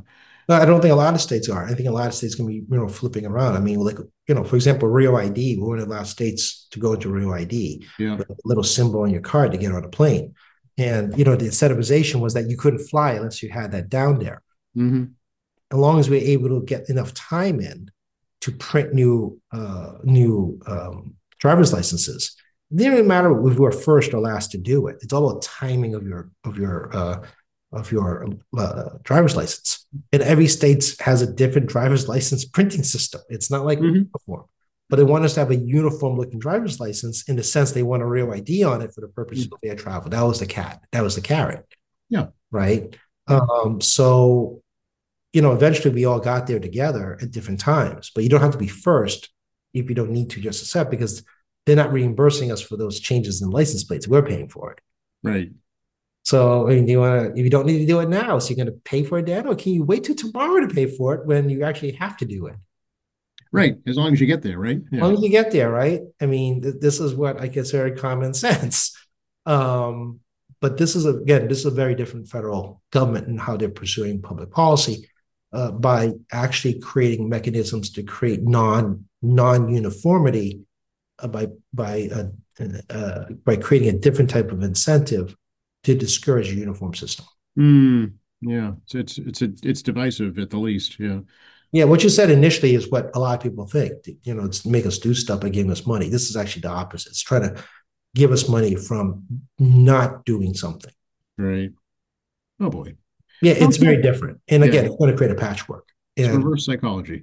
No, I don't think a lot of states are. I think a lot of states can be, you know, flipping around. I mean, like, you know, for example, Rio I D, we're one of the last states to go into Rio I D Yeah. with a little symbol on your card to get on a plane. And, you know, the incentivization was that you couldn't fly unless you had that down there. Hmm. As long as we we're able to get enough time in to print new uh, new um, driver's licenses, it didn't really matter if we were first or last to do it. It's all about timing of your of your uh, of your uh, driver's license. And every state has a different driver's license printing system. It's not like Hmm. before, but they want us to have a uniform looking driver's license in the sense they want a real I D on it for the purpose of air travel. That was the cat. That was the carrot, Yeah. right? Yeah. Um, so you know, eventually we all got there together at different times, but you don't have to be first if you don't need to just accept because they're not reimbursing us for those changes in license plates. We're paying for it. Right. So, I mean, do you want to, if you don't need to do it now, so you're going to pay for it then, or can you wait till tomorrow to pay for it when you actually have to do it? Right. As long as you get there, right? As Yeah. long as you get there, right? I mean, th- this is what I guess very common sense. Um, but this is, a, again, this is a very different federal government and how they're pursuing public policy uh, by actually creating mechanisms to create non non uniformity uh, by by uh, uh, by creating a different type of incentive to discourage a uniform system. Mm, yeah. So it's it's a, it's divisive at the least. Yeah. Yeah, what you said initially is what a lot of people think. You know, it's to make us do stuff by giving us money. This is actually the opposite. It's trying to give us money from not doing something. Right. Oh boy. Yeah, it's Okay. very different. And Yeah. again, it's going to create a patchwork. It's And reverse psychology.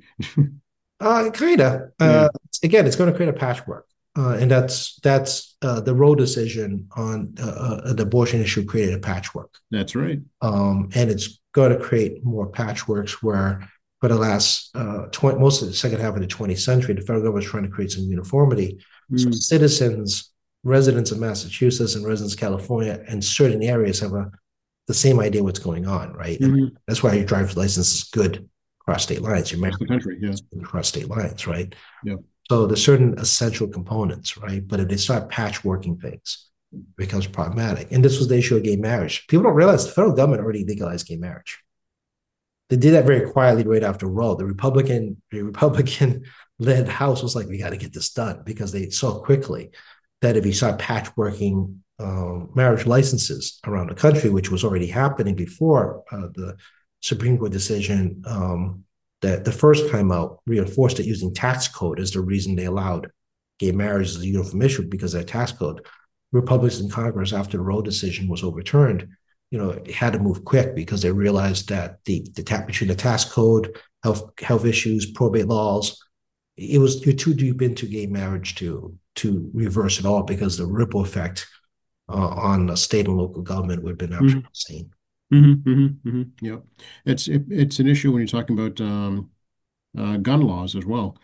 uh, kind of, Yeah. uh, again, it's going to create a patchwork. Uh, and that's that's uh, the Roe decision on uh, uh, the abortion issue created a patchwork. That's right. Um, and it's going to create more patchworks where for the last uh, twenty, most of the second half of the twentieth century, the federal government was trying to create some uniformity. So Mm. citizens, residents of Massachusetts and residents of California and certain areas have a the same idea what's going on, right? And Hmm. that's why your driver's license is good across state lines. Your Across the country. Yeah. across state lines, right? Yeah. So there's certain essential components, right? But if they start patchworking things, it becomes problematic. And this was the issue of gay marriage. People don't realize the federal government already legalized gay marriage. They did that very quietly right after Roe. The Republican, the Republican led House was like, we got to get this done because they saw quickly that if you start patchworking um, marriage licenses around the country, which was already happening before uh, the Supreme Court decision um, that the first time out reinforced it using tax code as the reason they allowed gay marriage as a uniform issue because of their tax code. Republicans in Congress, after the Roe decision was overturned, you know, had to move quick because they realized that the the tap between the tax code, health health issues, probate laws, it was you're too deep into gay marriage to to reverse it all because the ripple effect uh, on the state and local government would have been absolutely insane. Mm-hmm, mm-hmm, mm-hmm. Yeah, it's it, it's an issue when you're talking about um, uh, gun laws as well.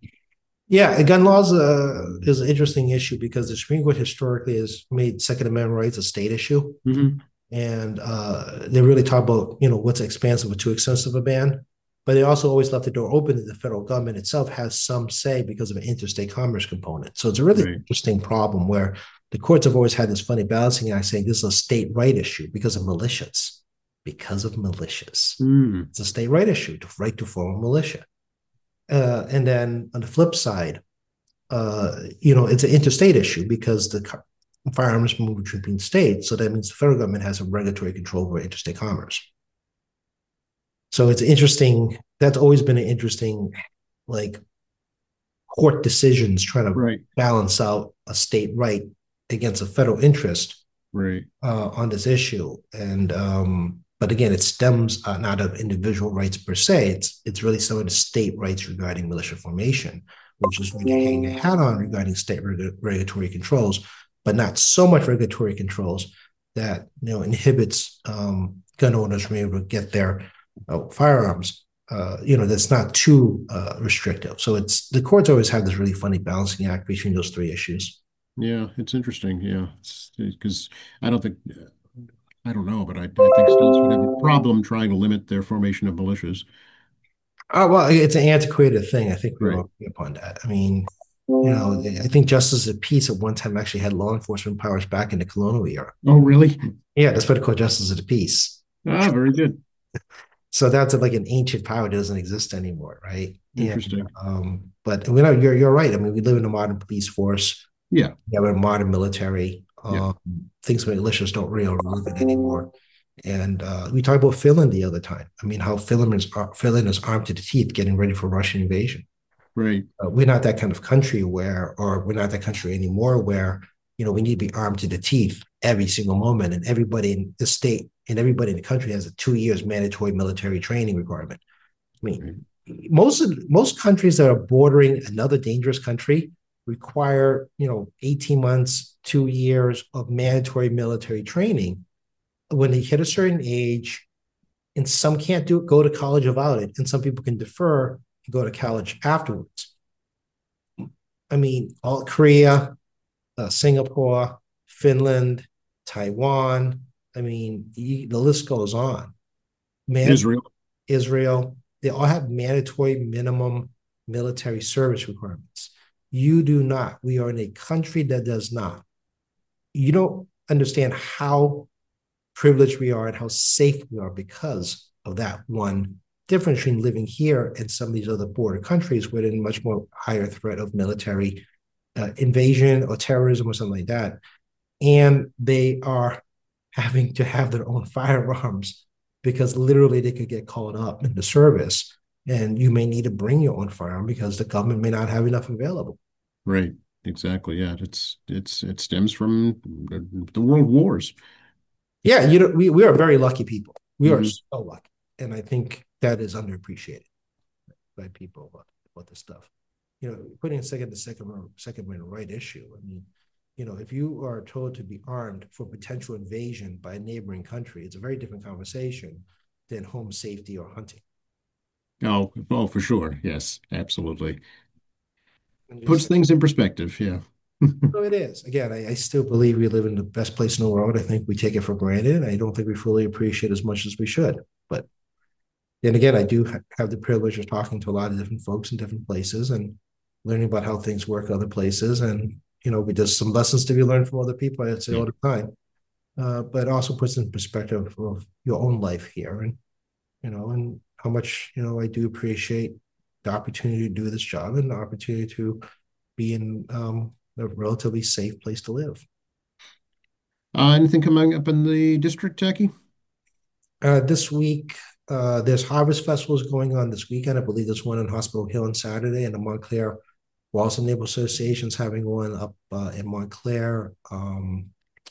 Yeah, gun laws uh, is an interesting issue because the Supreme Court historically has made Second Amendment rights a state issue, Mm-hmm. and uh, they really talk about you know what's expansive or too extensive a ban. But they also always left the door open that the federal government itself has some say because of an interstate commerce component. So it's a really Right. interesting problem where the courts have always had this funny balancing act saying this is a state right issue because of militias. Because of militias. Mm. It's a state right issue, the right to form a militia. Uh, and then on the flip side, uh, you know, it's an interstate issue because the car- firearms move between states. So that means the federal government has a regulatory control over interstate commerce. So it's interesting. That's always been an interesting, like, court decisions trying to Right. balance out a state right against a federal interest Right. uh, on this issue. And um, but again, it stems uh, not of individual rights per se. It's it's really some of the state rights regarding militia formation, which is what you hang your hat on regarding state reg- regulatory controls, but not so much regulatory controls that you know inhibits um, gun owners from being able to get their uh, firearms. Uh, you know, that's not too uh, restrictive. So it's the courts always have this really funny balancing act between those three issues. Yeah, it's interesting. Yeah, because I don't think I don't know, but I, I think states would have a problem trying to limit their formation of militias. Oh, well, it's an antiquated thing. I think we Right. all agree upon that. I mean, you know, I think justice of peace at one time actually had law enforcement powers back in the colonial era. Oh, really? Yeah, that's what they call justice of the peace. Ah, very good. So that's like an ancient power that doesn't exist anymore, right? And Interesting. um, but we know you're you're right. I mean, we live in a modern police force. Yeah. We have a modern military. Yeah. Um, things with militias don't really live it anymore. And uh, we talked about Finland the other time. I mean, how Finland is Finland is armed to the teeth, getting ready for Russian invasion. Right. Uh, we're not that kind of country where, or we're not that country anymore where, you know, we need to be armed to the teeth every single moment. And everybody in the state and everybody in the country has a two years mandatory military training requirement. I mean, Right. most of most countries that are bordering another dangerous country require, you know, eighteen months, two years of mandatory military training. When they hit a certain age, and some can't do it, go to college without it, and some people can defer and go to college afterwards. I mean, all Korea, uh, Singapore, Finland, Taiwan. I mean, the list goes on. Man, Israel. Israel, they all have mandatory minimum military service requirements. You do not. We are in a country that does not. You don't understand how privileged we are and how safe we are because of that one difference between living here and some of these other border countries where there's much more higher threat of military uh, invasion or terrorism or something like that. And they are having to have their own firearms because literally they could get called up in the service and you may need to bring your own firearm because the government may not have enough available. Right. Exactly. Yeah. It's it's it stems from the, the world wars. Yeah, you know, we, we are very lucky people. We are Hmm. so lucky. And I think that is underappreciated by people about, about this stuff. You know, putting a second the second second amendment right issue. I mean, you know, if you are told to be armed for potential invasion by a neighboring country, it's a very different conversation than home safety or hunting. Oh, oh, for sure. Yes, absolutely. And Puts just things in perspective. Yeah. so it is. Again, I, I still believe we live in the best place in the world. I think we take it for granted. I don't think we fully appreciate as much as we should. But then again, I do ha- have the privilege of talking to a lot of different folks in different places and learning about how things work other places. And, you know, we there's some lessons to be learned from other people, I'd say Yeah. all the time. Uh, but it also puts in perspective of your own life here and, you know, and how much, you know, I do appreciate the opportunity to do this job and the opportunity to be in um, a relatively safe place to live. Uh, anything coming up in the district, Jackie? Uh, this week, uh, there's harvest festivals going on this weekend. I believe there's one in Hospital Hill on Saturday, and the Montclair Walson Neighborhood Association's having one up uh, in Montclair. Um,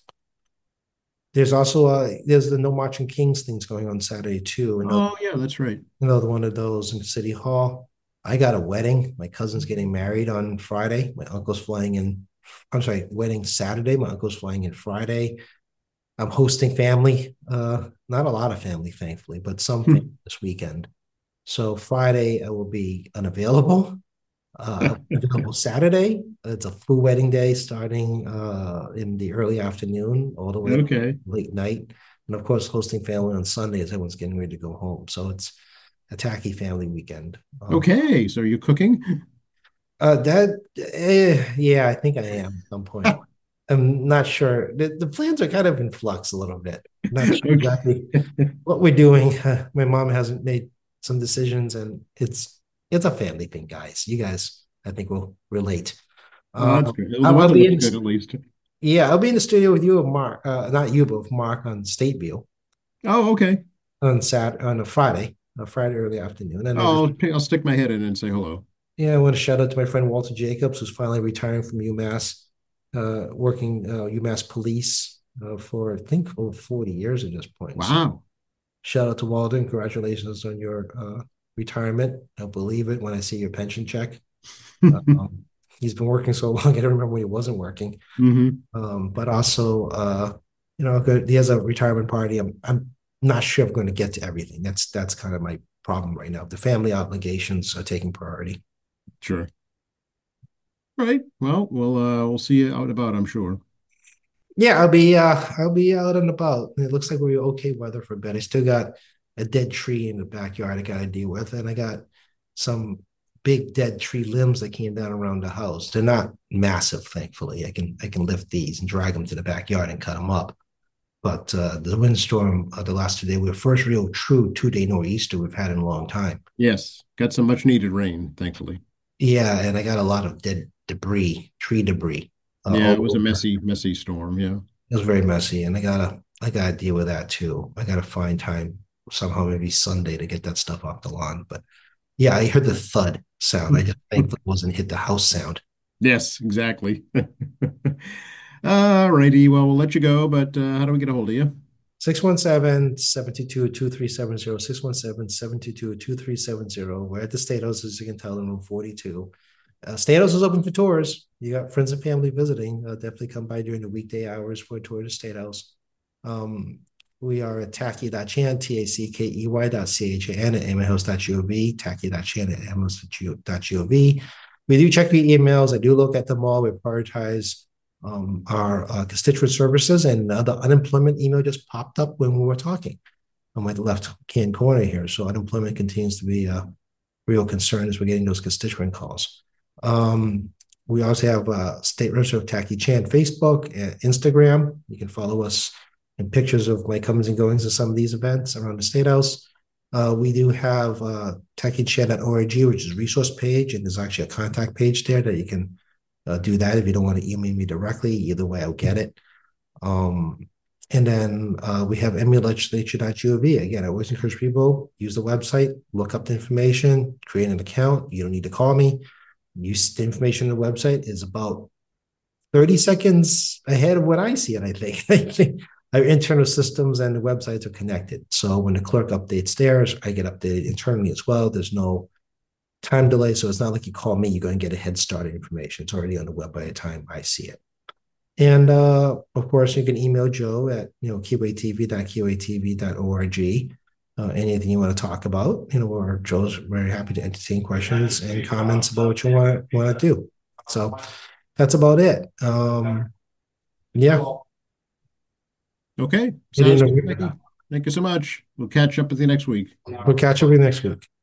there's also uh, there's the No Marching Kings things going on Saturday too. Another Oh, yeah, that's right. another one of those in City Hall. I got a wedding. My cousin's getting married on Friday. My uncle's flying in. I'm sorry, wedding Saturday. My uncle's flying in Friday. I'm hosting family. Uh, not a lot of family, thankfully, but some family this weekend. So Friday I will be unavailable. Uh, available Saturday. It's a full wedding day starting uh, in the early afternoon all the way to Okay. late night. And of course, hosting family on Sunday as everyone's getting ready to go home. So it's a tacky family weekend. Um, Okay. So are you cooking? uh, that, eh, yeah, I think I am at some point. I'm not sure. The, the plans are kind of in flux a little bit. Not sure Okay. exactly what we're doing. Uh, my mom hasn't made some decisions, and it's it's a family thing, guys. You guys, I think, will relate. Oh, Uh, that's good. Well, the I'll, I'll weather be looks in. good at least. Yeah, I'll be in the studio with you, and Mark. Uh, not you, but with Mark on State View Oh, okay. on Sat on a Friday, a Friday early afternoon. And I just, Oh, I'll, pick- I'll stick my head in and say hello. yeah, I want to shout out to my friend Walter Jacobs, who's finally retiring from UMass, uh, working uh, UMass Police uh, for I think over forty years at this point. So Wow. shout out to Walden. Congratulations on your uh, retirement. I'll believe it when I see your pension check. Um, he's been working so long, I don't remember when he wasn't working. Hmm. Um, but also, uh, you know, good, he has a retirement party. I'm, I'm not sure I'm going to get to everything. That's that's kind of my problem right now. The family obligations are taking priority. Sure. Right. Well, we'll uh we'll see you out and about, I'm sure. Yeah, I'll be uh, I'll be out and about. It looks like we're okay weather for a bit. I still got a dead tree in the backyard I got to deal with, and I got some big dead tree limbs that came down around the house. They're not massive, thankfully. I can I can lift these and drag them to the backyard and cut them up. But uh, the windstorm uh, the last two days, we were first real true two day nor'easter we've had in a long time. Yes, got some much needed rain, thankfully. Yeah, and I got a lot of dead debris, tree debris, uh, Yeah, all it was a over. messy, messy storm. Yeah. It was very messy, and I gotta I gotta deal with that too. I gotta find time somehow, maybe Sunday, to get that stuff off the lawn. But yeah, I heard the thud sound. I just thankfully wasn't hit the house sound. Yes, exactly. All righty. Well, we'll let you go, but uh, how do we get a hold of you? six one seven, seven two two, two three seven zero, six one seven, seven two two, two three seven zero. We're at the State House, as you can tell, in room forty-two. Uh, State House is open for tours. You got friends and family visiting. Uh, definitely come by during the weekday hours for a tour of the State House. Um, we are at tackey.chan, T A C K E Y dot C H A N at amherhouse dot gov, tackey.chan at amherhouse dot gov. We do check the emails. I do look at them all. We prioritize um, our uh, constituent services, and uh, the unemployment email just popped up when we were talking on my left hand corner here. So unemployment continues to be a real concern as we're getting those constituent calls. Um, we also have uh, State Representative Tacky Chan Facebook and Instagram. You can follow us and pictures of my comings and goings to some of these events around the State House. Uh, we do have uh, tacky chan dot org, which is a resource page, and there's actually a contact page there that you can uh, do that if you don't want to email me directly. Either way, I'll get it. Um, and then uh, we have m u legislature dot gov. Again, I always encourage people, use the website, look up the information, create an account. You don't need to call me. Use the information on the website is about thirty seconds ahead of what I see it, I think. I think our internal systems and the websites are connected. So when the clerk updates theirs, I get updated internally as well. There's no time delay. So it's not like you call me, you're going to get a head start of information. It's already on the web by the time I see it. And uh, of course, you can email Joe at you know q a t v dot q a t v dot org. Uh, anything you want to talk about, you know, or Joe's very happy to entertain questions and comments about what you want want to do. So that's about it. Um, yeah. Okay, You sounds know, good, Becky. Thank you so much. We'll catch up with you next week. we'll catch up with you next week.